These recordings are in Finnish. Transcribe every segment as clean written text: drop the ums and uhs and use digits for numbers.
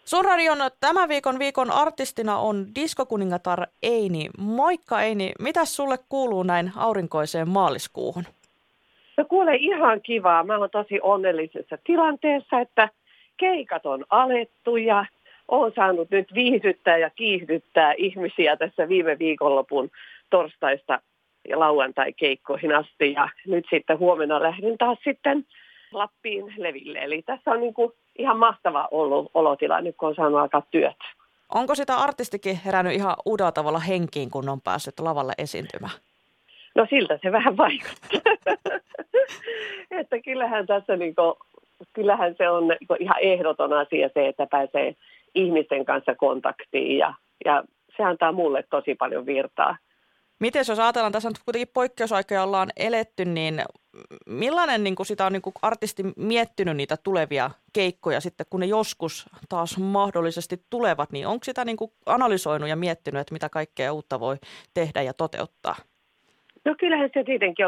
Sun radion tämän viikon artistina on diskokuningatar Eini. Moikka Eini, mitäs sulle kuuluu näin aurinkoiseen maaliskuuhun? No kuule, ihan kivaa. Mä oon tosi onnellisessa tilanteessa, että keikat on alettu ja oon saanut nyt viihdyttää ja kiihdyttää ihmisiä tässä viime viikonlopun torstaista ja lauantai-keikkoihin asti. Ja nyt sitten huomenna lähdin taas sitten Lappiin leville. Eli tässä on niin kuin ihan mahtava ollut olotila nyt, kun on saanut alkaa työt. Onko sitä artistikin herännyt ihan uudella tavalla henkiin, kun on päässyt lavalle esiintymään? No siltä se vähän vaikuttaa. Että kyllähän tässä kyllähän se on ihan ehdoton asia se, että pääsee ihmisten kanssa kontaktiin ja se antaa mulle tosi paljon virtaa. Miten jos ajatellaan, tässä nyt kuitenkin poikkeusaikoja ollaan eletty, niin millainen sitä on artisti miettinyt niitä tulevia keikkoja sitten, kun ne joskus taas mahdollisesti tulevat, niin onko sitä analysoinut ja miettinyt, että mitä kaikkea uutta voi tehdä ja toteuttaa? No kyllähän se tietenkin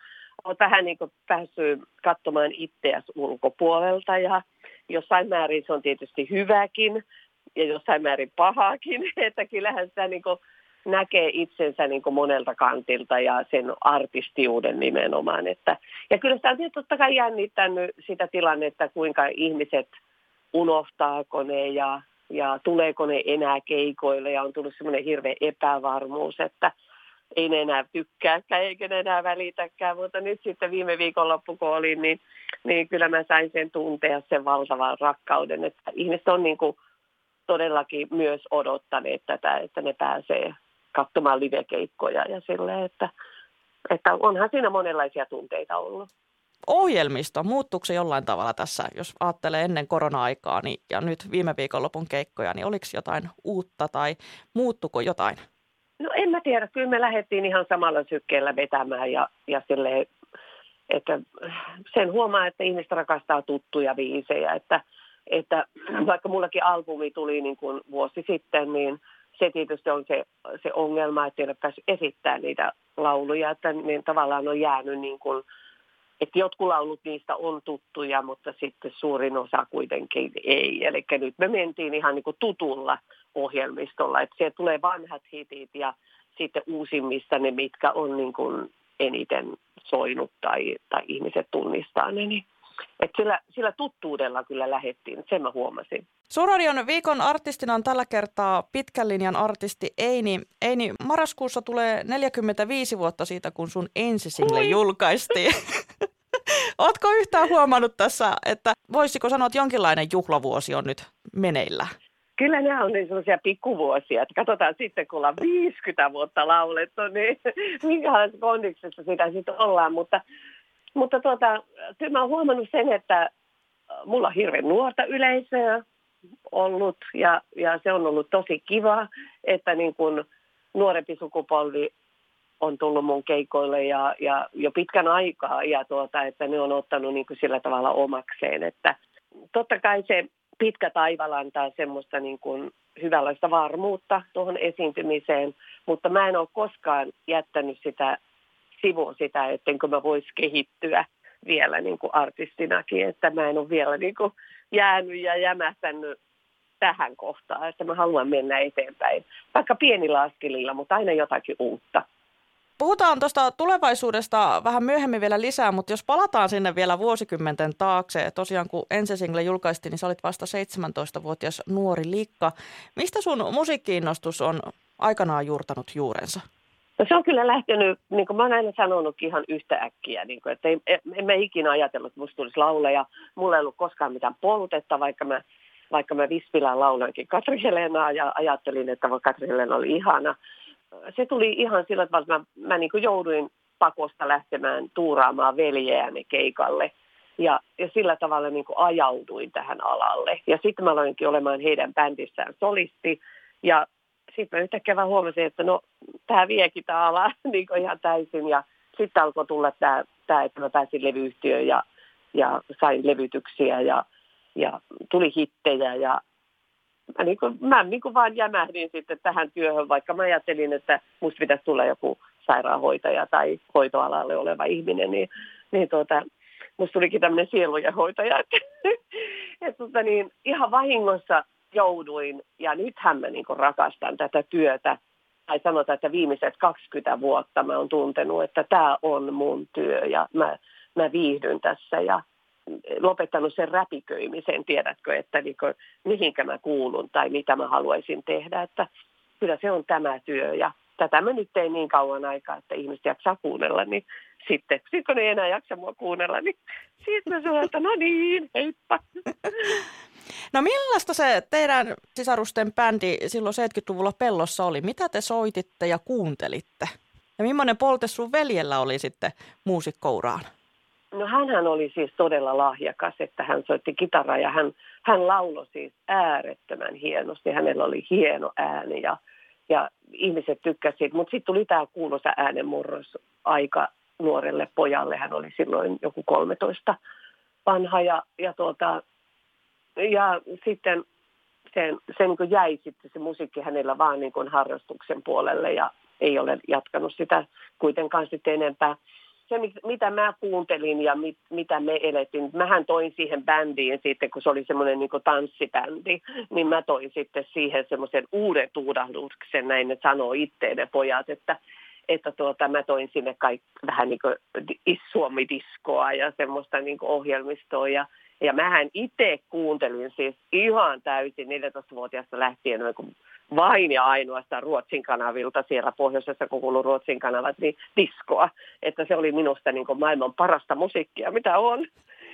on vähän päässyt katsomaan itseäsi ulkopuolelta ja jossain määrin se on tietysti hyväkin ja jossain määrin pahaakin, että kyllähän sitä näkee itsensä monelta kantilta ja sen artistiuden nimenomaan. Ja kyllä sitä on totta kai jännittänyt sitä tilannetta, kuinka ihmiset unohtaako ne ja tuleeko ne enää keikoille ja on tullut semmoinen hirveä epävarmuus, että ei ne enää tykkääkään eikä ne enää välitäkään, mutta nyt sitten viime viikonloppu kun olin, niin kyllä mä sain sen tuntea sen valtavan rakkauden, että ihmiset on todellakin myös odottaneet tätä, että ne pääsee katsomaan livekeikkoja ja silleen, että onhan siinä monenlaisia tunteita ollut. Ohjelmisto, muuttuuko se jollain tavalla tässä, jos ajattelee ennen korona-aikaa ja nyt viime viikonlopun keikkoja, niin oliko jotain uutta tai muuttuko jotain? No en mä tiedä, kyllä me lähdettiin ihan samalla sykkeellä vetämään ja silleen, että sen huomaa, että ihmiset rakastaa tuttuja biisejä, että vaikka mullakin albumi tuli niin kuin vuosi sitten, niin se tietysti on se ongelma, että ei ole päässyt esittämään niitä lauluja, että ne tavallaan on jäänyt niin kuin, että jotkut laulut niistä on tuttuja, mutta sitten suurin osa kuitenkin ei. Eli nyt me mentiin ihan niin kuin tutulla ohjelmistolla, että siellä tulee vanhat hitit ja sitten uusimmista ne, mitkä on niin kuin eniten soinut tai ihmiset tunnistaa ne. Niin. Että sillä tuttuudella kyllä lähdettiin, sen mä huomasin. Sun radion viikon artistina on tällä kertaa pitkän linjan artisti Eini. Eini, marraskuussa tulee 45 vuotta siitä, kun sun ensisingle julkaistiin. Ootko yhtään huomannut tässä, että voisiko sanoa, että jonkinlainen juhlavuosi on nyt meneillä? Kyllä nämä on niin sellaisia pikkuvuosia, että katsotaan sitten, kun ollaan 50 vuotta laulettu, niin minkälaisessa kondiksessa sitä sitten ollaan. Mutta kyllä mä oon huomannut sen, että mulla on hirveän nuorta yleisöä ollut ja se on ollut tosi kiva, että niin kuin nuorempi sukupolvi on tullut mun keikoille ja jo pitkän aikaa ja että ne on ottanut niin kuin sillä tavalla omakseen, että totta kai se pitkä taival antaa semmoista niin kuin hyvänlaista varmuutta tuohon esiintymiseen, mutta mä en ole koskaan jättänyt sivuun sitä, ettenkö mä vois kehittyä vielä niin kuin artistinakin, että mä en ole vielä niin kuin jäänyt ja jämähtänyt tähän kohtaan, että mä haluan mennä eteenpäin, vaikka pienillä askelilla, mutta aina jotakin uutta. Puhutaan tuosta tulevaisuudesta vähän myöhemmin vielä lisää, mutta jos palataan sinne vielä vuosikymmenten taakse, tosiaan kun ensisingle julkaistiin, niin sä olit vasta 17-vuotias nuori likka. Mistä sun musiikki-innostus on aikanaan juurtanut juurensa? No se on kyllä lähtenyt, niin kuin mä oon aina sanonutkin ihan yhtä äkkiä, niin kuin, että en mä ikinä ajatellut, että musta tulisi laulaja. Mulla ei ollut koskaan mitään poltetta, vaikka mä Vispilään laulankin Katri Helenaa ja ajattelin, että Katri Helena oli ihana. Se tuli ihan sillä tavalla, että mä niin kuin jouduin pakosta lähtemään tuuraamaan veljeäni keikalle ja sillä tavalla niin kuin ajauduin tähän alalle. Ja sitten mä aloinkin olemaan heidän bändissään solisti ja sitten mä yhtäkkiä vaan huomasin, että no tämä viekin tämä ala niin kuin ihan täysin ja sitten alkoi tulla tämä, että mä pääsin levyyhtiöön ja sain levytyksiä ja tuli hittejä ja mä vaan jämähdin sitten tähän työhön, vaikka mä ajattelin, että musta pitäisi tulla joku sairaanhoitaja tai hoitoalalle oleva ihminen, niin musta tulikin tämmöinen sielujenhoitaja. Että ihan vahingossa jouduin, ja nythän mä niin kuin rakastan tätä työtä, tai sanotaan, että viimeiset 20 vuotta mä oon tuntenut, että tämä on mun työ, ja mä viihdyn tässä, ja lopettanut sen räpiköimisen, tiedätkö, että niin kuin, mihinkä mä kuulun tai mitä mä haluaisin tehdä, että kyllä se on tämä työ, ja tätä mä nyt tein niin kauan aikaa, että ihmiset jaksaa kuunnella, niin sitten kun ne ei enää jaksa mua kuunnella, niin sitten mä sanon, että no niin, heippa. No millaista se teidän sisarusten bändi silloin 70-luvulla Pellossa oli? Mitä te soititte ja kuuntelitte? Ja millainen polte sun veljellä oli sitten muusikkouraan? No hänhän oli siis todella lahjakas, että hän soitti kitaraa ja hän lauloi siis äärettömän hienosti. Hänellä oli hieno ääni ja ihmiset tykkäsivät, mutta sitten tuli tämä kuuluisa äänenmurros aika nuorelle pojalle. Hän oli silloin joku 13 vanha ja sitten se niin kuin jäi sitten se musiikki hänellä vaan niin kuin harrastuksen puolelle ja ei ole jatkanut sitä kuitenkaan sitten enempää. Se, mitä mä kuuntelin ja mitä me elettiin, mähän toin siihen bändiin sitten, kun se oli semmoinen niin kuin tanssibändi, niin mä toin sitten siihen semmoisen uuden tuudahduksen, näin ne sanoo itse ne pojat, että mä toin sinne vähän niin kuin suomidiskoa ja semmoista niin kuin ohjelmistoa ja mähän itse kuuntelin siis ihan täysin 14-vuotiaasta lähtien vain ja ainoastaan Ruotsin kanavilta siellä pohjoisessa, kun kuului Ruotsin kanavat, niin diskoa. Että se oli minusta niin kuin maailman parasta musiikkia, mitä on.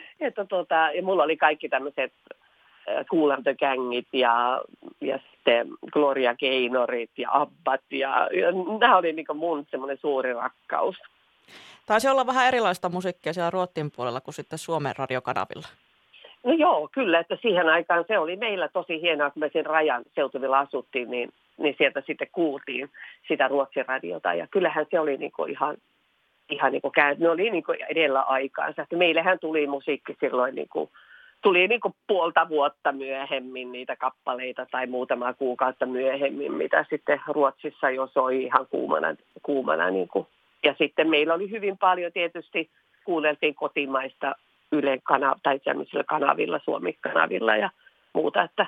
Ja mulla oli kaikki tämmöiset Kool and the Gangit ja sitten Gloria Gaynorit ja Abbat. Ja nämä oli niin kuin mun semmoinen suuri rakkaus. Taisi olla vähän erilaista musiikkia siellä Ruotsin puolella kuin sitten Suomen radiokanavilla. No joo, kyllä, että siihen aikaan se oli meillä tosi hienoa, kun me sen rajan seutuvilla asuttiin, niin sieltä sitten kuultiin sitä Ruotsin radiota. Ja kyllähän se oli niinku ihan niinku ne oli niinku edellä aikaansa. Meillähän tuli musiikki silloin tuli puolta vuotta myöhemmin niitä kappaleita tai muutamaa kuukautta myöhemmin, mitä sitten Ruotsissa jo soi ihan kuumana niinku. Ja sitten meillä oli hyvin paljon tietysti, kuunneltiin kotimaista Ylen tai sellaisilla kanavilla, Suomi-kanavilla ja muuta, että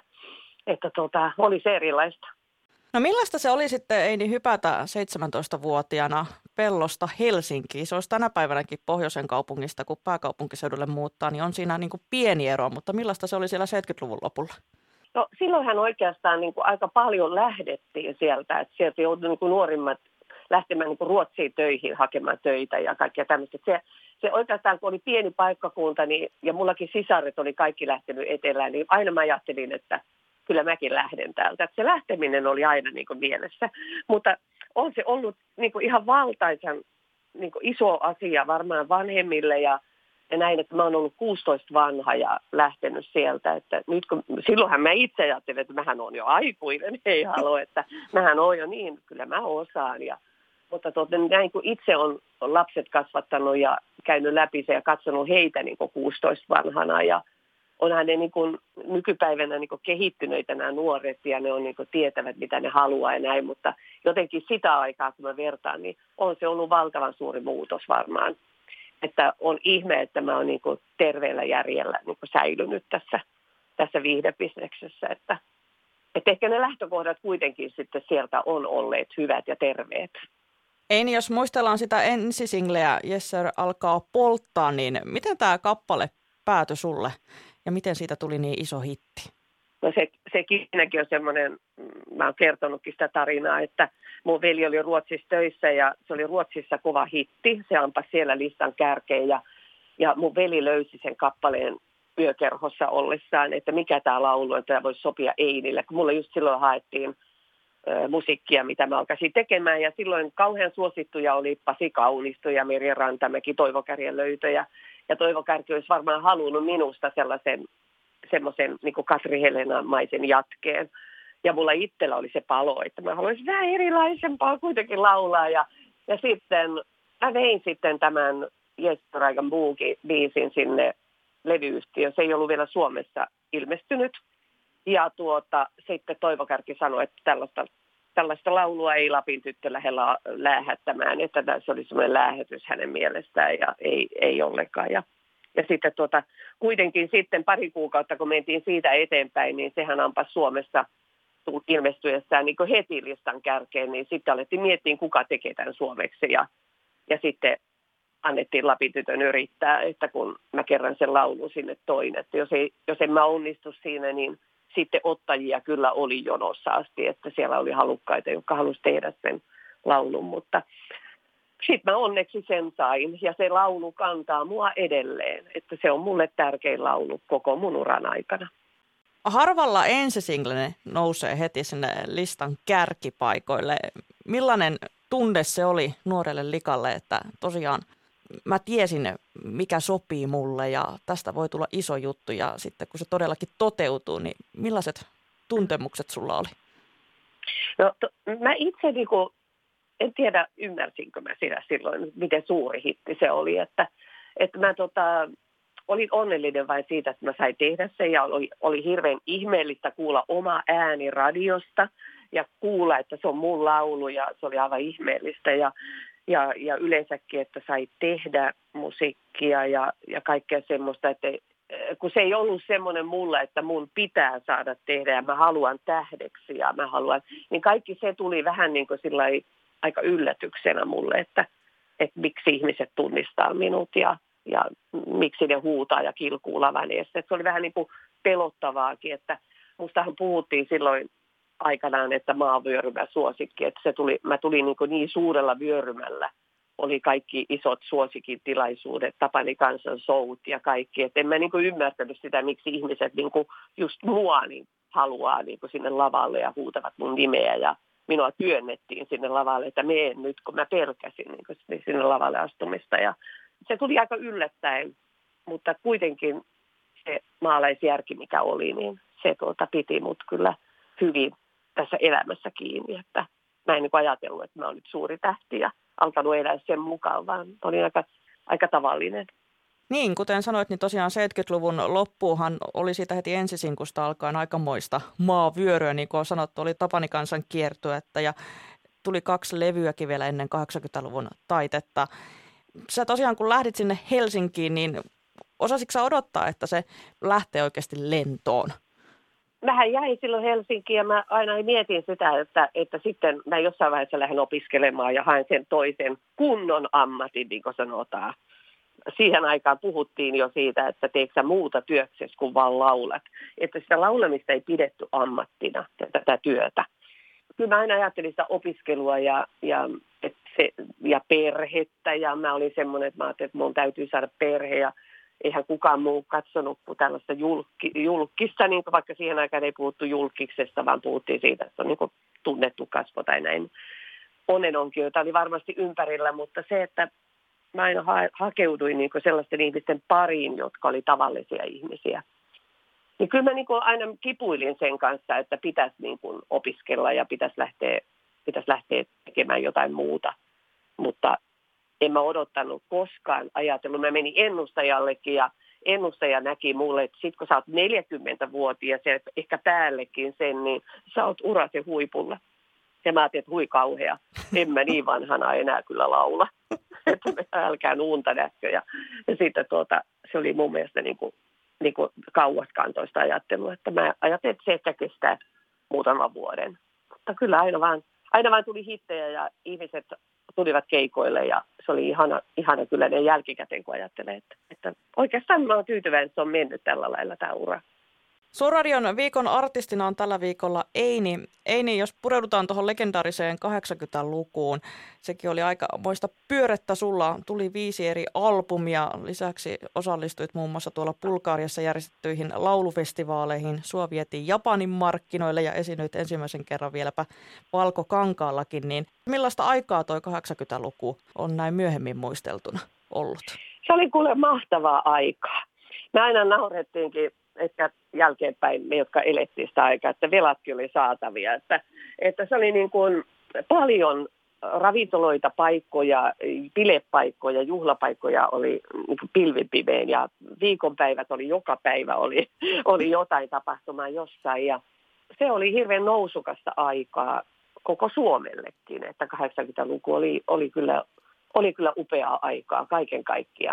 oli se erilaista. No millaista se oli sitten, Eini, hypätä 17-vuotiaana Pellosta Helsinkiin? Se olisi tänä päivänäkin pohjoisen kaupungista, kun pääkaupunkiseudulle muuttaa, niin on siinä niin kuin pieni ero, mutta millaista se oli siellä 70-luvun lopulla? No silloinhan oikeastaan niin kuin aika paljon lähdettiin sieltä, että sieltä joutui niin kuin nuorimmat lähtemään niin kuin Ruotsiin töihin hakemaan töitä ja kaikkea tämmöistä. Se oikeastaan, kun oli pieni paikkakunta, niin, ja mullakin sisaret oli kaikki lähtenyt etelään, niin aina mä ajattelin, että kyllä mäkin lähden täältä. Että se lähteminen oli aina niin kuin mielessä. Mutta on se ollut niin kuin ihan valtaisan niin kuin iso asia varmaan vanhemmille ja näin, että mä oon ollut 16 vanha ja lähtenyt sieltä. Että nyt silloinhan mä itse ajattelin, että mähän on jo aikuinen, ei halua, että mähän on jo niin, kyllä mä osaan mutta näin kun itse on lapset kasvattanut ja käynyt läpi se ja katsonut heitä niin kuin 16 vanhana ja onhan ne niin kuin nykypäivänä niin kuin kehittyneitä nämä nuoret ja ne on niin kuin tietävät mitä ne haluaa ja näin, mutta jotenkin sitä aikaa kun mä vertaan, niin on se ollut valtavan suuri muutos varmaan. Että on ihme, että mä oon niin kuin terveellä järjellä niin kuin säilynyt tässä viihdebisneksessä, että ehkä ne lähtökohdat kuitenkin sitten sieltä on olleet hyvät ja terveet. Eini, jos muistellaan sitä ensisingleä Yes Sir alkaa polttaa, niin miten tämä kappale päätyi sulle ja miten siitä tuli niin iso hitti? No sekin on semmoinen, mä oon kertonutkin sitä tarinaa, että mun veli oli Ruotsissa töissä ja se oli Ruotsissa kova hitti. Se ampasi siellä listan kärkeen ja mun veli löysi sen kappaleen yökerhossa ollessaan, että mikä tämä laulu on, että tämä voisi sopia Einille. Kun mulla just silloin haettiin musiikkia, mitä mä alkaisin tekemään. Ja silloin kauhean suosittuja oli Pasi Kaunisto ja Merja Rantamäki, Toivo Kärjen löytö. Ja Toivo Kärki olisi varmaan halunnut minusta semmoisen niin kuin Katri Helena-maisen jatkeen. Ja mulla itsellä oli se palo, että mä haluaisin vähän erilaisempaa kuitenkin laulaa. Ja sitten mä vein sitten tämän Yes Sir I Can Boogie-biisin sinne levyyhtiöön. Se ei ollut vielä Suomessa ilmestynyt. Ja sitten Toivo Kärki sanoi, että tällaista laulua ei Lapin tyttö lähde lähettämään, että se oli semmoinen lähetys hänen mielestään ja ei ollenkaan. Ja sitten kuitenkin sitten pari kuukautta, kun mentiin siitä eteenpäin, niin sehän ampas Suomessa ilmestyessään niin heti listan kärkeen, niin sitten alettiin miettiä, kuka tekee tämän suomeksi. Ja sitten annettiin Lapin-tytön yrittää, että kun mä kerran sen laulun sinne toin, että jos en mä onnistu siinä, niin sitten ottajia kyllä oli jonossa asti, että siellä oli halukkaita, jotka halusi tehdä sen laulun, mutta sitten mä onneksi sen sain ja se laulu kantaa mua edelleen, että se on mulle tärkein laulu koko mun uran aikana. Harvalla ensisinglene nousee heti sinne listan kärkipaikoille. Millainen tunne se oli nuorelle likalle, että tosiaan mä tiesin, mikä sopii mulle ja tästä voi tulla iso juttu ja sitten kun se todellakin toteutuu, niin millaiset tuntemukset sulla oli? No mä itse en tiedä ymmärsinkö mä sitä silloin, miten suuri hitti se oli, että mä olin onnellinen vain siitä, että mä sain tehdä sen ja oli hirveän ihmeellistä kuulla oma ääni radiosta ja kuulla, että se on mun laulu ja se oli aivan ihmeellistä ja yleensäkin, että sai tehdä musiikkia ja kaikkea semmoista, että kun se ei ollut semmoinen mulle, että mun pitää saada tehdä ja mä haluan tähdeksi ja niin kaikki se tuli vähän niin kuin sillai aika yllätyksenä mulle, että miksi ihmiset tunnistaa minut ja miksi ne huutaa ja kilkuu lavan edessä. Että se oli vähän niin kuin pelottavaakin, että mustahan puhuttiin silloin aikanaan, että maavyörymä suosikki, että mä tulin niin suurella vyörymällä. Oli kaikki isot suosikin tilaisuudet, Tapani Kansan showt ja kaikki. Että en mä niin kuin ymmärtänyt sitä, miksi ihmiset niin kuin just mua niin haluaa niin kuin sinne lavalle ja huutavat mun nimeä ja minua työnnettiin sinne lavalle, että menen nyt, kun mä pelkäsin niin kuin sinne lavalle astumista. Ja se tuli aika yllättäen, mutta kuitenkin se maalaisjärki, mikä oli, niin se piti mut kyllä hyvin tässä elämässä kiinni. Että mä en niin kuin ajatellut, että mä olen nyt suuri tähti ja alkanut elää sen mukaan, vaan olin aika tavallinen. Niin, kuten sanoit, niin tosiaan 70-luvun loppuuhan oli siitä heti ensisinkusta alkaen aikamoista maavyöryä, niin kuin sanottu, oli Tapani Kansan kiertuetta ja tuli 2 levyäkin vielä ennen 80-luvun taitetta. Sä tosiaan, kun lähdit sinne Helsinkiin, niin osasitko sä odottaa, että se lähtee oikeasti lentoon? Mähän jäin silloin Helsinkiin ja mä aina mietin sitä, että sitten mä jossain vaiheessa lähden opiskelemaan ja haen sen toisen kunnon ammatin, niin kuin sanotaan. Siihen aikaan puhuttiin jo siitä, että teetkö sä muuta työksesi kuin vaan laulat. Että sitä laulamista ei pidetty ammattina, tätä työtä. Kyllä mä aina ajattelin sitä opiskelua ja perhettä ja mä olin semmoinen, että mä ajattelin, että mun täytyy saada perhe ja eihän kukaan muu katsonut kuin tällaista julkista, niin kuin vaikka siihen aikaan ei puhuttu julkiksesta, vaan puhuttiin siitä, että on niin kuin tunnettu kasvo tai näin. Onnenonkijoita oli varmasti ympärillä, mutta se, että mä aina hakeuduin niin kuin sellaisten ihmisten pariin, jotka oli tavallisia ihmisiä. Niin kyllä mä niin kuin aina kipuilin sen kanssa, että pitäisi niin kuin opiskella ja pitäisi lähteä tekemään jotain muuta. Mutta en mä odottanut koskaan ajatellut. Mä menin ennustajallekin ja ennustaja näki mulle, että sit kun sä oot 40-vuotias ja ehkä päällekin sen, niin sä oot urasi huipulla. Ja mä ajattelin, että hui kauhea, en mä niin vanhana enää kyllä laula. Että älkää nuunta näkö. Ja sitten se oli mun mielestä niin kuin kauaskantoista ajattelua, että mä ajattelin, että se ehkä kestää muutaman vuoden. Mutta kyllä aina vaan tuli hittejä ja ihmiset tulivat keikoille ja se oli ihana kyllä ne jälkikäteen, kun ajattelee, että oikeastaan mä oon tyytyväinen, että se on mennyt tällä lailla tämä ura. Suomiradion viikon artistina on tällä viikolla Eini. Eini, jos pureudutaan tuohon legendaariseen 80-lukuun, sekin oli aikamoista pyörettä. Sulla tuli 5 eri albumia. Lisäksi osallistuit muun muassa tuolla Bulgariassa järjestettyihin laulufestivaaleihin. Sua vietiin Japanin markkinoille ja esiinnyit ensimmäisen kerran vieläpä Valkokankaallakin. Niin millaista aikaa toi 80-luku on näin myöhemmin muisteltuna ollut? Se oli kuule mahtavaa aikaa. Me aina naurettiinkin, että jälkeenpäin me, jotka elettiin sitä aikaa, että velatkin oli saatavia. Että se oli niin kuin paljon ravintoloita, paikkoja, bilepaikkoja, juhlapaikkoja oli niin kuin pilvin pimeen ja viikonpäivät oli joka päivä, oli jotain tapahtumaa jossain. Ja se oli hirveän nousukasta aikaa koko Suomellekin, että 80-luku oli kyllä upeaa aikaa kaiken kaikkiaan.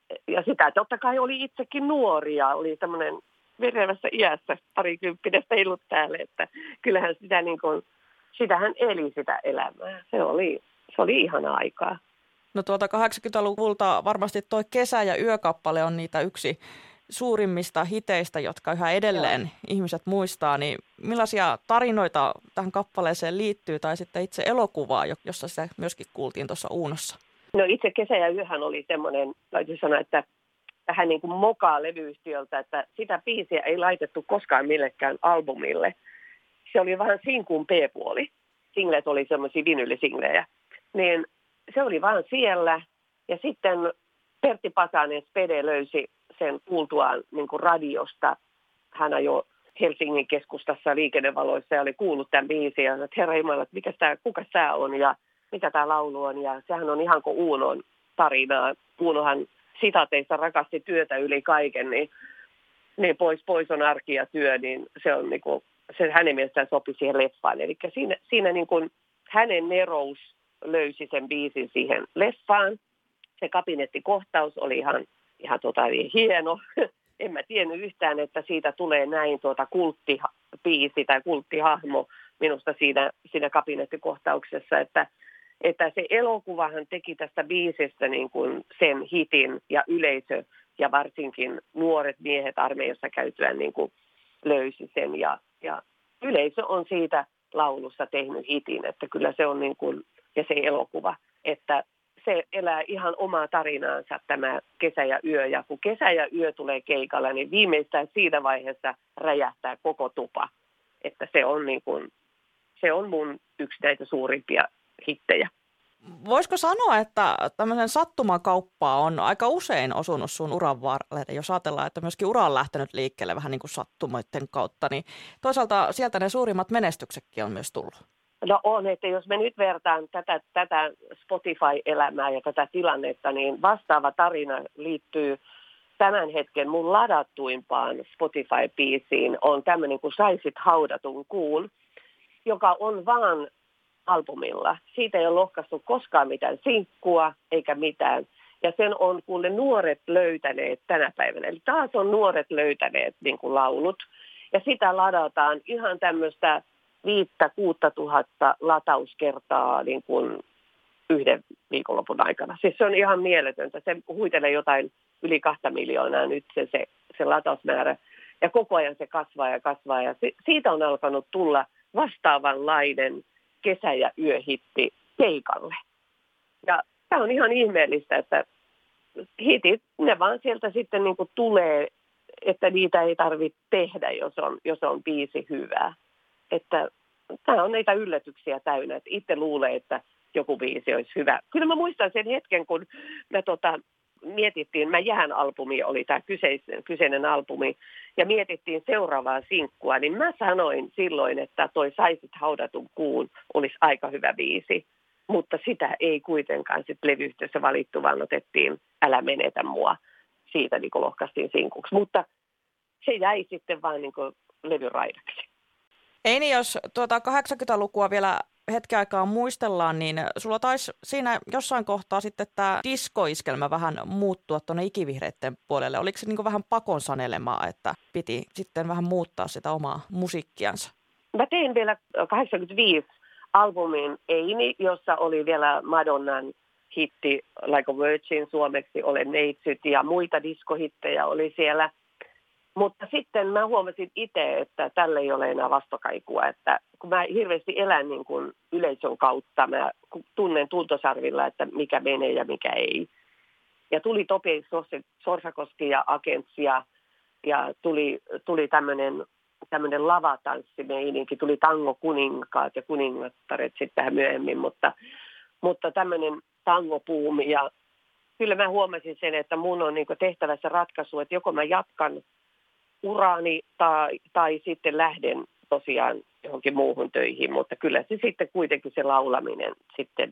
ja sitä totta kai oli itsekin nuoria, oli semmoinen verevässä iässä, parikymppinen peilut täällä, että kyllähän sitä niin kuin, sitähän eli sitä elämää. Se oli ihana aikaa. No 80-luvulta varmasti toi Kesä- ja yökappale on niitä yksi suurimmista hiteistä, jotka yhä edelleen ihmiset muistaa. Niin millaisia tarinoita tähän kappaleeseen liittyy tai sitten itse elokuvaa, jossa se myöskin kuultiin tuossa Uunossa? No itse Kesä ja yöhän oli semmoinen, täytyy sanoa, että vähän niin kuin mokaa levyyhtiöltä, että sitä biisiä ei laitettu koskaan millekään albumille. Se oli vähän sinkun B-puoli. Singlet oli semmoisia vinylisinglejä. Niin se oli vaan siellä. Ja sitten Pertti Pasanen Spede löysi sen kuultuaan niin kuin radiosta. Hän ajoi Helsingin keskustassa liikennevaloissa ja oli kuullut tämän biisin. Ja sanoi, että herra Jumala, että kuka tämä on ja mitä tämä laulu on. Ja sehän on ihan kuin Uunon tarinaa. Uunohan sitateissa rakasti työtä yli kaiken, niin pois on arki ja työ, niin se on niin kuin, se hänen mielestään sopi siihen leffaan. Eli siinä niin kuin hänen nerous löysi sen biisin siihen leffaan. Se kabinettikohtaus oli ihan hieno. En mä tiennyt yhtään, että siitä tulee näin kulttibiisi tai kulttihahmo minusta siinä kabinettikohtauksessa, että se elokuvahan teki tästä biisistä niin kuin sen hitin ja yleisö ja varsinkin nuoret miehet armeijassa käytyään niin kuin löysi sen ja yleisö on siitä laulusta tehnyt hitin, että kyllä se on niin kuin, ja se elokuva, että se elää ihan omaa tarinaansa tämä Kesä ja yö ja kun Kesä ja yö tulee keikalla, niin viimeistään siinä vaiheessa räjähtää koko tupa, että se on niin kuin, se on mun yksi näitä suurimpia hittejä. Voisiko sanoa, että tämmöisen sattumakauppaa on aika usein osunut sun uran varrelle, jos ajatellaan, että myöskin ura on lähtenyt liikkeelle vähän niin kuin sattumoiden kautta, niin toisaalta sieltä ne suurimmat menestyksetkin on myös tullut. No on, että jos me nyt vertaan tätä Spotify-elämää ja tätä tilannetta, niin vastaava tarina liittyy tämän hetken mun ladattuimpaan Spotify-biisiin, on tämmöinen kuin Saisit haudatun kuun, joka on vaan albumilla. Siitä ei ole lohkaistu koskaan mitään sinkkua eikä mitään. Ja sen on kuule nuoret löytäneet tänä päivänä. Eli taas on nuoret löytäneet niin kuin laulut. Ja sitä ladataan ihan tämmöistä 5,000–6 tuhatta latauskertaa niin kuin yhden viikonlopun aikana. Siis se on ihan mieletöntä. Se huitelee jotain yli 2 miljoonaa nyt se latausmäärä. Ja koko ajan se kasvaa ja kasvaa. Ja siitä on alkanut tulla vastaavanlainen kesä- ja yöhitti keikalle. Ja tämä on ihan ihmeellistä, että hitit, ne vaan sieltä sitten niin kuin tulee, että niitä ei tarvitse tehdä, jos on biisi hyvää. Että tämä on niitä yllätyksiä täynnä, että itse luulee, että joku biisi olisi hyvä. Kyllä mä muistan sen hetken, kun me mietittiin, Mä jään -albumi oli tämä kyseinen albumi, ja mietittiin seuraavaa sinkkua, niin mä sanoin silloin, että toi Saisit haudatun kuun olisi aika hyvä biisi, mutta sitä ei kuitenkaan sitten levyyhtiössä valittu, vaan otettiin Älä menetä mua, siitä niin lohkaistiin sinkuksi, mutta se jäi sitten vaan niin levyraidaksi. Eini, jos 80-lukua vielä hetken aikaa muistellaan, niin sulla taisi siinä jossain kohtaa sitten tämä diskoiskelmä vähän muuttua tuonne ikivihreiden puolelle. Oliko se niin kuin vähän pakon sanelemaa, että piti sitten vähän muuttaa sitä omaa musiikkiansa? Mä tein vielä 85 albumin Eini, jossa oli vielä Madonnan hitti Like a Virgin suomeksi, Olen neitsyt ja muita diskohittejä oli siellä. Mutta sitten mä huomasin itse, että tälle ei ole enää vastakaikua, että kun mä hirveästi elän niin kuin yleisön kautta, mä tunnen tuntosarvilla, että mikä menee ja mikä ei. Ja tuli Topi Sorsakoski ja Agents ja tuli tämmöinen lavatanssimeininki, tuli Tango kuninkaat ja kuningattaret sitten vähän myöhemmin, mutta tämmöinen tangopuumi. Ja kyllä mä huomasin sen, että mun on niin kuin tehtävä se ratkaisu, että joko mä jatkan uraani tai sitten lähden tosiaan johonkin muuhun töihin, mutta kyllä se sitten kuitenkin se laulaminen sitten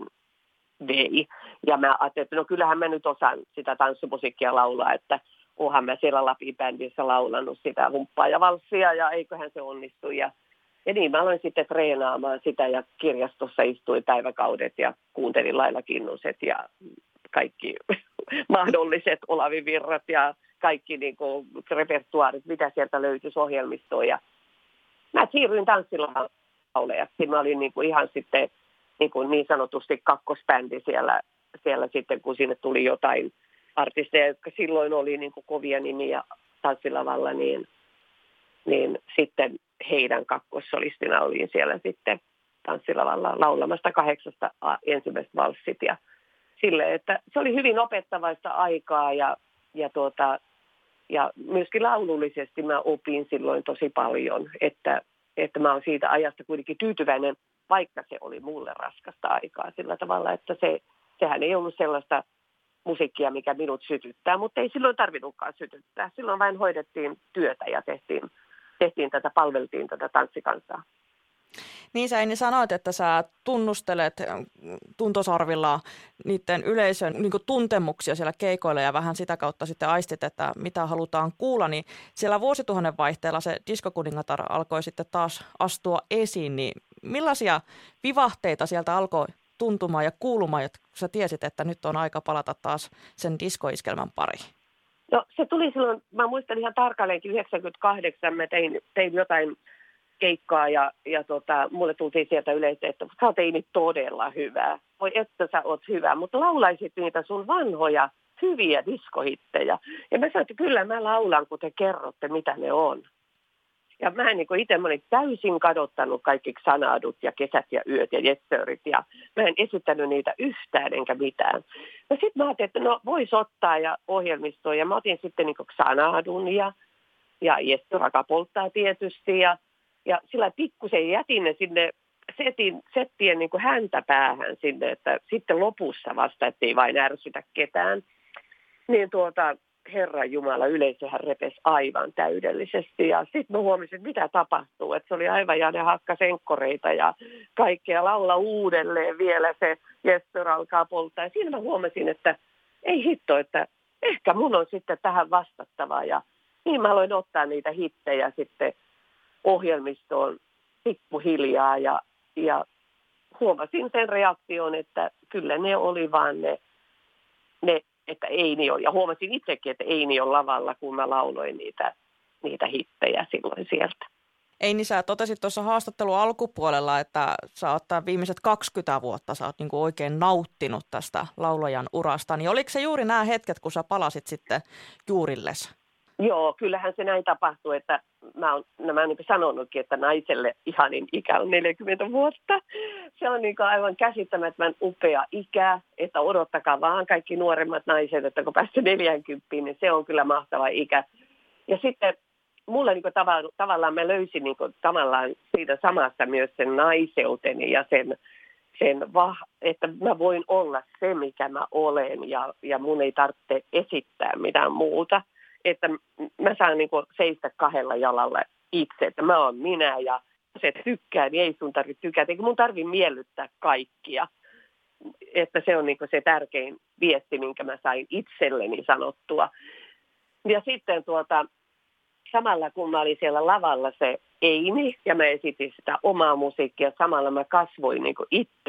vei. Ja mä ajattelin, että no kyllähän mä nyt osaan sitä tanssimusiikkia laulaa, että oonhan mä siellä Lapin bändissä laulanut sitä humppaa ja valssia ja eiköhän se onnistu. Ja niin mä aloin sitten treenaamaan sitä ja kirjastossa istuin päiväkaudet ja kuuntelin Laila Kinnuset ja kaikki mahdolliset Olavi Virrat ja kaikki niin kuin repertuaarit, mitä sieltä löytyisi ohjelmistoon. Ja mä siirryin tanssilaulejaksi. Mä olin niin kuin ihan sitten niin sanotusti kakkosbändi siellä sitten, kun sinne tuli jotain artisteja, jotka silloin oli niin kuin kovia nimiä tanssilavalla, niin sitten heidän kakkosolistina olin siellä sitten tanssilavalla laulamasta 8 ensimmäistä valssit. Ja sille, että se oli hyvin opettavaista aikaa ja myöskin laulullisesti mä opin silloin tosi paljon, että mä oon siitä ajasta kuitenkin tyytyväinen, vaikka se oli mulle raskasta aikaa sillä tavalla, että sehän ei ollut sellaista musiikkia, mikä minut sytyttää, mutta ei silloin tarvinnutkaan sytyttää. Silloin vain hoidettiin työtä ja palveltiin tätä tanssikansaa. Niin sä Eini sanoit, että sä tunnustelet tuntosarvilla niiden yleisön niin kuin tuntemuksia siellä keikoilla ja vähän sitä kautta sitten aistit, että mitä halutaan kuulla. Niin siellä vuosituhannen vaihteella se diskokuningatar alkoi sitten taas astua esiin. Niin millaisia vivahteita sieltä alkoi tuntumaan ja kuulumaan, että sä tiesit, että nyt on aika palata taas sen diskoiskelmän pariin? No se tuli silloin, mä muistan ihan tarkalleenkin 98, mä tein jotain keikkaa ja mulle tultiin sieltä yleisesti, että sä oot Eini todella hyvää. Voi että sä oot hyvä, mutta laulaisit niitä sun vanhoja hyviä diskohittejä. Ja mä sanoin, että kyllä mä laulan, kun te kerrotte, mitä ne on. Ja mä itse olin täysin kadottanut kaikki sanadut ja kesät ja yöt ja jestörit ja mä en esittänyt niitä yhtään enkä mitään. No sit mä ajattelin, että no vois ottaa ja ohjelmistoon ja mä otin sitten sanadun ja Jessy polttaa tietysti ja sillä pikkusen jätin ne sinne settien häntä päähän sinne, että sitten lopussa vasta, ettei vain ärsytä ketään. Niin Herran Jumala, yleisöhän repesi aivan täydellisesti ja sitten mä huomasin, että mitä tapahtuu. Että se oli aivan ja ne hakkasi enkkoreita ja kaikkea laula uudelleen vielä se Jessy alkaa polttaa. Ja siinä mä huomasin, että ei hitto, että ehkä mun on sitten tähän vastattava ja niin mä aloin ottaa niitä hittejä sitten ohjelmistoon pikkuhiljaa ja huomasin sen reaktion, että kyllä ne oli vaan ne että Eini on. Ja huomasin itsekin, että Eini on lavalla, kun mä lauloin niitä hittejä silloin sieltä. Eini, sä totesit tuossa haastattelun alkupuolella, että sä oot viimeiset 20 vuotta sä oot niinku oikein nauttinut tästä laulajan urasta. Niin oliko se juuri nämä hetket, kun sä palasit sitten juurilles? Joo, kyllähän se näin tapahtui, että mä oon sanonutkin, että naiselle ihanin ikä on 40 vuotta. Se on aivan käsittämättömän upea ikä, että odottakaa vaan kaikki nuoremmat naiset, että kun päästä 40, niin se on kyllä mahtava ikä. Ja sitten mulla tavallaan mä löysin tavallaan siitä samasta myös sen naiseuteni ja että mä voin olla se, mikä mä olen ja mun ei tarvitse esittää mitään muuta. Että mä saan seistä 2 jalalla itse, että mä oon minä ja se tykkää, niin ei sun tarvitse tykätä, eikä mun tarvitse miellyttää kaikkia. Että se on se tärkein viesti, minkä mä sain itselleni sanottua. Ja sitten samalla kun mä olin siellä lavalla se Eini ja mä esitin sitä omaa musiikkia, samalla mä kasvoin itse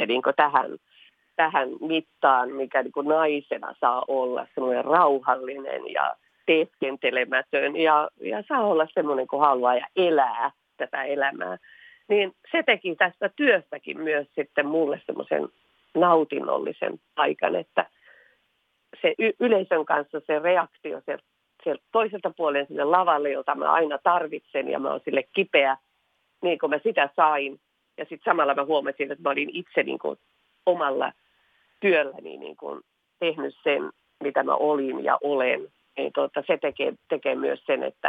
tähän mittaan, mikä naisena saa olla semmoinen rauhallinen ja teeskentelemätön ja saa olla semmoinen, kun haluaa ja elää tätä elämää. Niin se teki tästä työstäkin myös sitten mulle semmoisen nautinnollisen paikan, että se yleisön kanssa se reaktio sieltä toiselta puolen sinne lavalle, jota mä aina tarvitsen ja mä oon sille kipeä, niin kun mä sitä sain. Ja sitten samalla mä huomasin, että mä olin itse omalla työlläni tehnyt sen, mitä mä olin ja olen. Niin se tekee myös sen, että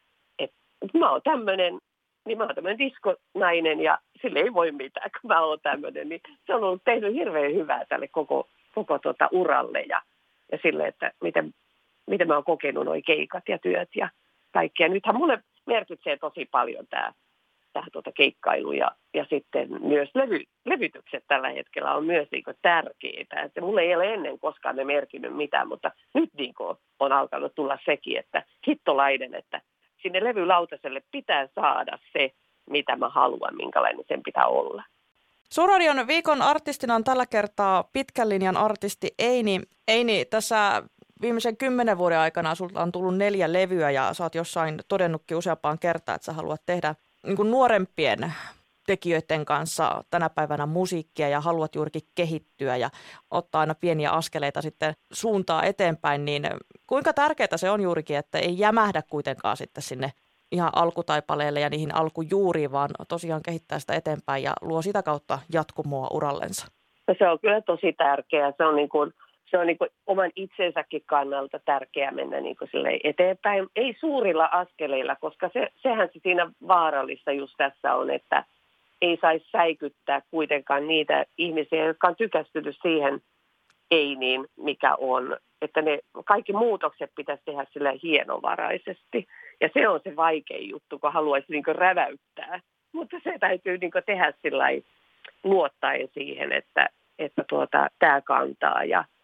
mä oon tämmöinen diskonainen ja sille ei voi mitään, kun mä oon tämmöinen. Niin se on ollut tehnyt hirveän hyvää tälle koko uralle ja sille, että miten mä oon kokenut nuo keikat ja työt ja kaikkea. Nythän mulle merkitsee tosi paljon tämä keikkailu ja sitten myös levytykset tällä hetkellä on myös tärkeitä. Että mulle ei ole ennen koskaan ne merkinnyt mitään, mutta nyt on alkanut tulla sekin, että hittolainen, että sinne levylautaselle pitää saada se, mitä mä haluan, minkälainen sen pitää olla. Suurradion viikon artistina on tällä kertaa pitkän linjan artisti Eini. Eini, tässä viimeisen 10 vuoden aikana sulta on tullut 4 levyä ja sä oot jossain todennutkin useampaan kertaan, että sä haluat tehdä niin kuin nuorempien tekijöiden kanssa tänä päivänä musiikkia ja haluat juurikin kehittyä ja ottaa aina pieniä askeleita sitten suuntaa eteenpäin, niin kuinka tärkeää se on juurikin, että ei jämähdä kuitenkaan sitten sinne ihan alkutaipaleelle ja niihin alkujuuriin, vaan tosiaan kehittää sitä eteenpäin ja luo sitä kautta jatkumoa urallensa? No se on kyllä tosi tärkeää. Se on niin kuin oman itsensäkin kannalta tärkeää mennä niin kuin eteenpäin. Ei suurilla askeleilla, koska sehän se siinä vaarallista just tässä on, että ei saisi säikyttää kuitenkaan niitä ihmisiä, jotka on tykästynyt siihen Einiin, mikä on. Että ne kaikki muutokset pitäisi tehdä sillä hienovaraisesti. Ja se on se vaikein juttu, kun haluaisi niin kuin räväyttää. Mutta se täytyy niin kuin tehdä sillä luottaen siihen, että tämä kantaa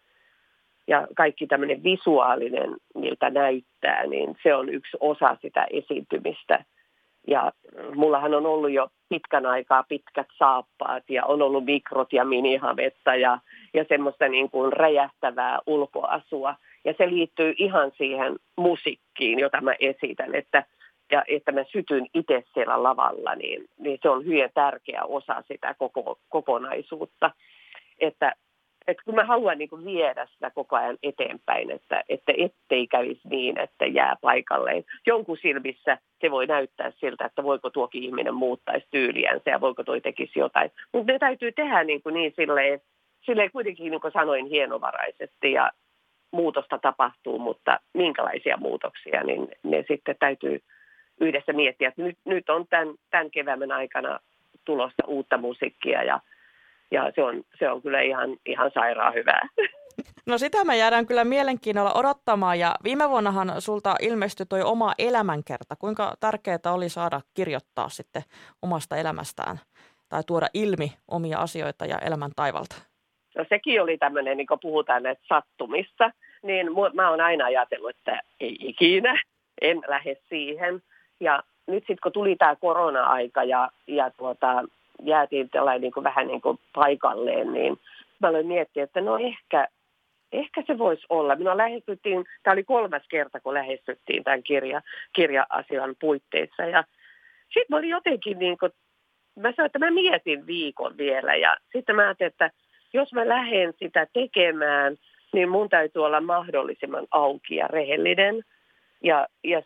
ja kaikki tämmöinen visuaalinen, miltä näyttää, niin se on yksi osa sitä esiintymistä. Ja mullahan on ollut jo pitkän aikaa pitkät saappaat ja on ollut mikrot ja minihavetta ja semmoista niin kuin räjähtävää ulkoasua. Ja se liittyy ihan siihen musiikkiin, jota mä esitän, että mä sytyn itse siellä lavalla, niin se on hyvin tärkeä osa sitä kokonaisuutta. Että kun mä haluan niin kuin viedä sitä koko ajan eteenpäin, että ettei kävisi niin, että jää paikalleen. Jonkun silmissä se voi näyttää siltä, että voiko tuokin ihminen muuttaisi tyyliänsä ja voiko toi tekisi jotain. Mutta ne täytyy tehdä niin silleen kuitenkin, niin kuin sanoin, hienovaraisesti ja muutosta tapahtuu, mutta minkälaisia muutoksia, niin ne sitten täytyy yhdessä miettiä. Että nyt on tämän kevään aikana tulosta uutta musiikkia ja se on kyllä ihan sairaan hyvää. No sitä me jäädään kyllä mielenkiinnolla odottamaan ja viime vuonnahan sulta ilmestyi toi oma elämänkerta. Kuinka tärkeää oli saada kirjoittaa sitten omasta elämästään tai tuoda ilmi omia asioita ja elämän taivalta? No sekin oli tämmöinen, niin kuin puhutaan näitä sattumista, niin mä oon aina ajatellut, että ei ikinä, en lähde siihen. Ja nyt sitten kun tuli tämä korona-aika ja jäätiin tällainen niin kuin vähän niin kuin paikalleen, niin mä aloin miettiä, että no ehkä se voisi olla. Minua lähestyttiin, tämä oli 3. kerta, kun lähestyttiin tämän kirja-asian puitteissa. Ja sitten mä olin jotenkin niin kuin, mä sanoin, että mä mietin viikon vielä. Ja sitten mä ajattelin, että jos mä lähden sitä tekemään, niin mun täytyy olla mahdollisimman auki ja rehellinen. Ja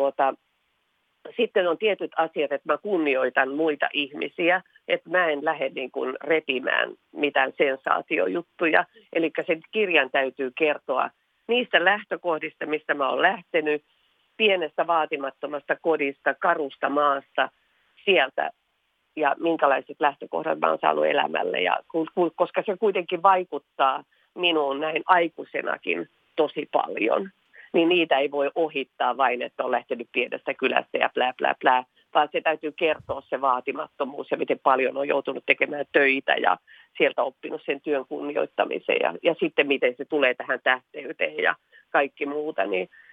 sitten on tietyt asiat, että mä kunnioitan muita ihmisiä, että mä en lähde niin kuin repimään mitään sensaatiojuttuja. Eli sen kirjan täytyy kertoa niistä lähtökohdista, mistä mä oon lähtenyt, pienestä vaatimattomasta kodista, karusta maasta, sieltä ja minkälaiset lähtökohdat mä oon saanut elämälle. Ja koska se kuitenkin vaikuttaa minuun näin aikuisenakin tosi paljon. Niin niitä ei voi ohittaa vain, että on lähtenyt pienestä kylästä ja plää, vaan se täytyy kertoa se vaatimattomuus ja miten paljon on joutunut tekemään töitä ja sieltä oppinut sen työn kunnioittamisen ja sitten miten se tulee tähän tähteyteen ja kaikki muuta.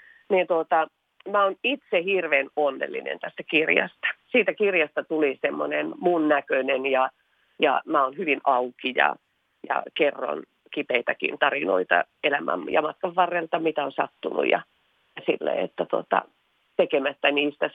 Mä oon itse hirveän onnellinen tästä kirjasta. Siitä kirjasta tuli semmoinen mun näköinen ja mä oon hyvin auki ja kerron kipeitäkin tarinoita elämän ja matkan varrelta, mitä on sattunut ja silleen, että tekemättä niistä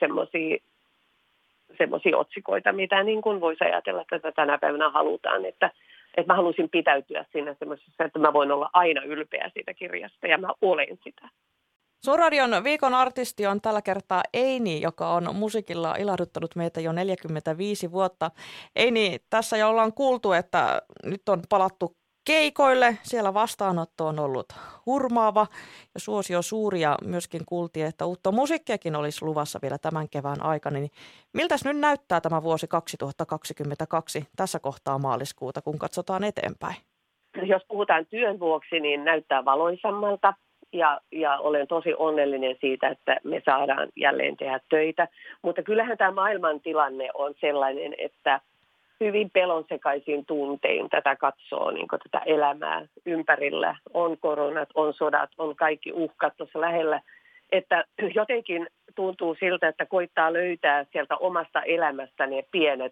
semmoisia otsikoita, mitä niin kuin voisi ajatella, että tänä päivänä halutaan, että mä halusin pitäytyä siinä semmoisessa, että mä voin olla aina ylpeä siitä kirjasta ja mä olen sitä. Suurradion viikon artisti on tällä kertaa Eini, joka on musiikilla ilahduttanut meitä jo 45 vuotta. Eini, tässä jo ollaan kuultu, että nyt on palattu keikoille. Siellä vastaanotto on ollut hurmaava ja suosio suuri ja myöskin kuultiin, että uutta musiikkiakin olisi luvassa vielä tämän kevään aikana. Niin miltäs nyt näyttää tämä vuosi 2022 tässä kohtaa maaliskuuta, kun katsotaan eteenpäin? Jos puhutaan työn vuoksi, niin näyttää valoisammalta ja olen tosi onnellinen siitä, että me saadaan jälleen tehdä töitä. Mutta kyllähän tämä maailman tilanne on sellainen, että hyvin pelonsekaisin tuntein tätä katsoo niin tätä elämää ympärillä. On koronat, on sodat, on kaikki uhkat tuossa lähellä. Että jotenkin tuntuu siltä, että koittaa löytää sieltä omasta elämästä ne pienet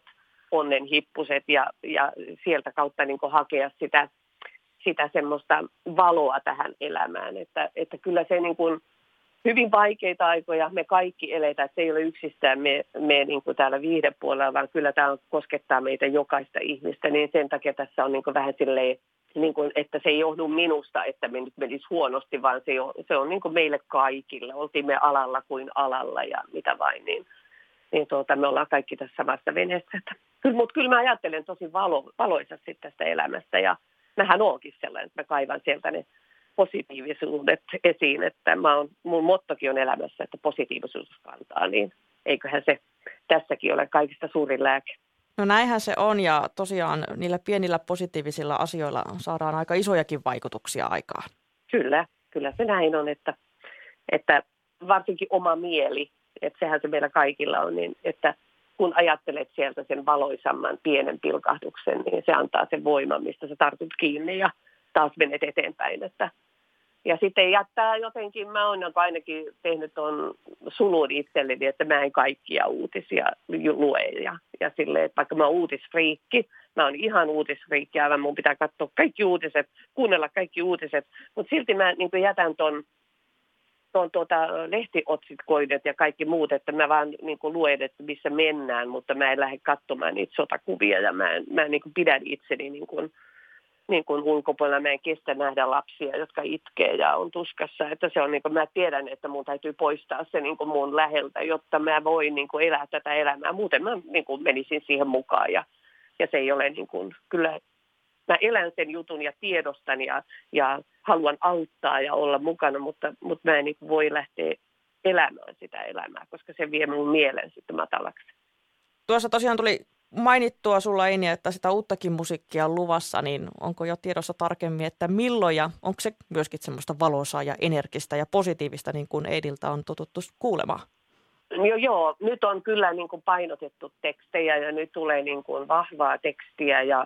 onnen hippuset ja sieltä kautta niin kuin hakea sitä semmoista valoa tähän elämään. Että kyllä se niin kuin hyvin vaikeita aikoja me kaikki eletään, että se ei ole yksistään me niin kuin täällä viihdepuolella, vaan kyllä tämä koskettaa meitä jokaista ihmistä, niin sen takia tässä on niin kuin vähän silleen, niin kuin, että se ei johdu minusta, että me nyt menisi huonosti, vaan se on niin kuin meille kaikille. Oltiin me alalla kuin alalla ja mitä vain, niin me ollaan kaikki tässä samassa veneessä. Mutta kyllä mä ajattelen tosi valoisasti tästä elämästä ja mähän oonkin sellainen, että mä kaivan sieltä ne positiivisuudet esiin, että mun mottokin on elämässä, että positiivisuus kantaa, niin eiköhän se tässäkin ole kaikista suurin lääke. No näinhän se on ja tosiaan niillä pienillä positiivisilla asioilla saadaan aika isojakin vaikutuksia aikaan. Kyllä se näin on, että varsinkin oma mieli, että sehän se meillä kaikilla on, niin että kun ajattelet sieltä sen valoisamman pienen pilkahduksen, niin se antaa sen voiman, mistä sä tartut kiinni ja taas menet eteenpäin. Ja sitten jättää jotenkin, mä oon ainakin tehnyt ton sulun itselleni, että mä en kaikkia uutisia lue. Ja silleen, että vaikka mä oon uutisfriikki, mä oon ihan uutisfriikki, aivan mun pitää katsoa kaikki uutiset, kuunnella kaikki uutiset, mutta silti mä niin kuin jätän ton lehtiotsikoidet ja kaikki muut, että mä vaan niin kuin luen, että missä mennään, mutta mä en lähde katsomaan niitä sotakuvia ja mä niin kuin pidän itseni niin kuin ulkopuolella. Mä en kestä nähdä lapsia, jotka itkee ja on tuskassa, että se on niin kuin, mä tiedän, että mun täytyy poistaa se niin kuin mun läheltä, jotta mä voin niin kuin elää tätä elämää. Muuten mä niin kuin menisin siihen mukaan ja se ei ole niin kuin, kyllä mä elän sen jutun ja tiedostan ja haluan auttaa ja olla mukana, mutta mä en niin kuin voi lähteä elämään sitä elämää, koska se vie mun mielen sitten matalaksi. Tuossa tosiaan tuli mainittua sulla, Eini, että sitä uuttakin musiikkia on luvassa, niin onko jo tiedossa tarkemmin, että milloin ja onko se myöskin semmoista valoisaa ja energistä ja positiivista, niin kuin Einiltä on totuttu kuulemaan? Joo, nyt on kyllä niin kuin painotettu tekstejä ja nyt tulee niin kuin vahvaa tekstiä ja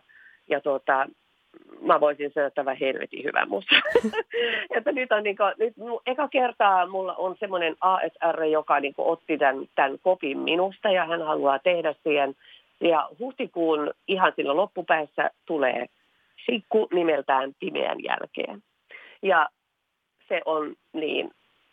mä voisin sanoa, että tämä helvetin hyvä musta. Että nyt on niin kuin, eka kertaa mulla on semmoinen ASR, joka niin kuin otti tämän kopin minusta ja hän haluaa tehdä siihen. Ja huhtikuun ihan silloin loppupäässä tulee sinkku nimeltään Pimeän jälkeen. Ja se on niin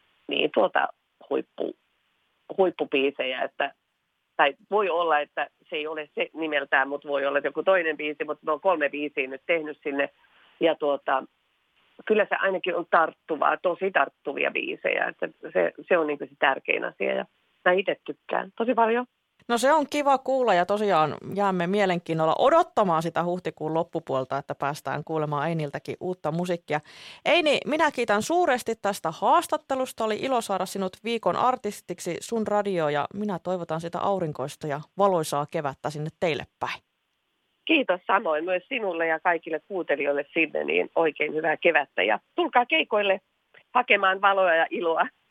huippubiisejä, tai voi olla, että se ei ole se nimeltään, mutta voi olla joku toinen biisi, mutta mä oon 3 biisiä nyt tehnyt sinne. Ja kyllä se ainakin on tosi tarttuvia biisejä, että se on niin kuin se tärkein asia ja mä itse tykkään tosi paljon. No se on kiva kuulla ja tosiaan jäämme mielenkiinnolla odottamaan sitä huhtikuun loppupuolta, että päästään kuulemaan Einiltäkin uutta musiikkia. Eini, minä kiitän suuresti tästä haastattelusta. Oli ilo saada sinut viikon artistiksi sun radioon ja minä toivotan sitä aurinkoista ja valoisaa kevättä sinne teille päin. Kiitos samoin myös sinulle ja kaikille kuuntelijoille sinne, niin oikein hyvää kevättä ja tulkaa keikoille hakemaan valoa ja iloa.